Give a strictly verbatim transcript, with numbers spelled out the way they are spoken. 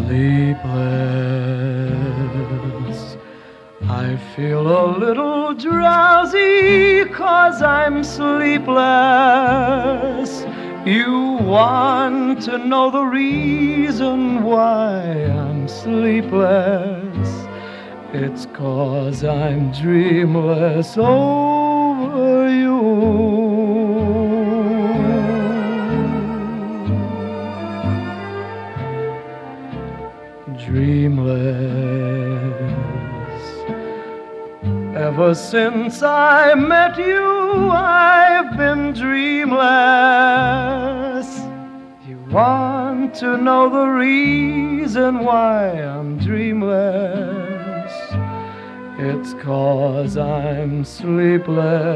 sleepless. I feel a little drowsy 'cause I'm sleepless. You want to know the reason why I'm sleepless. It's 'cause I'm dreamless over you. Dreamless. Ever since I met you, I've been dreamless. You want to know the reason why I'm dreamless. It's 'cause I'm sleepless.